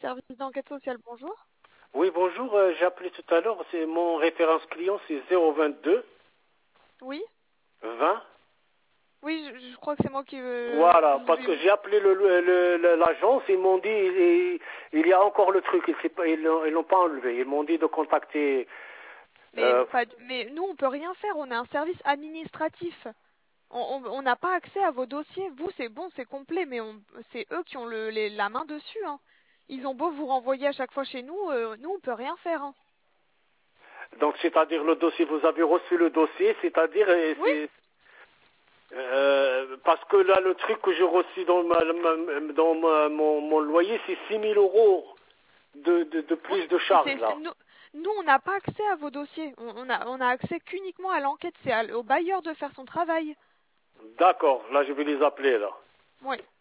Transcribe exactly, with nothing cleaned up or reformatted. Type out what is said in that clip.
service d'enquête sociale, bonjour. Oui, bonjour, euh, j'ai appelé tout à l'heure, c'est mon référence client, c'est zéro vingt-deux Oui vingt. Oui, je, je crois que c'est moi qui veux... Voilà, je parce vous que ai- j'ai appelé le- le- le- l'agence, ils m'ont dit, il, il y a encore le truc, il s'est pas- ils l'ont ils l'ont pas enlevé. Ils m'ont dit de contacter... Mais, euh, pas, mais nous, on peut rien faire, on a un service administratif. On on- on n'a pas accès à vos dossiers. Vous, c'est bon, c'est complet, mais on- c'est eux qui ont le, les- la main dessus. Hein. Ils ont beau vous renvoyer à chaque fois chez nous, euh, nous, on peut rien faire. Hein. donc, c'est-à-dire le dossier, vous avez reçu le dossier, c'est-à-dire... euh, Oui, c'est- euh, parce que là, le truc que j'ai reçu dans, ma, ma- dans ma- mon, mon loyer, c'est six mille euros de, de, de oui. plus de Mais charges, c'est, c'est- là. nous, nous, on n'a pas accès à vos dossiers. On, on a, on a accès qu'uniquement à l'enquête. C'est à- au bailleur de faire son travail. D'accord, là, je vais les appeler, là. Oui.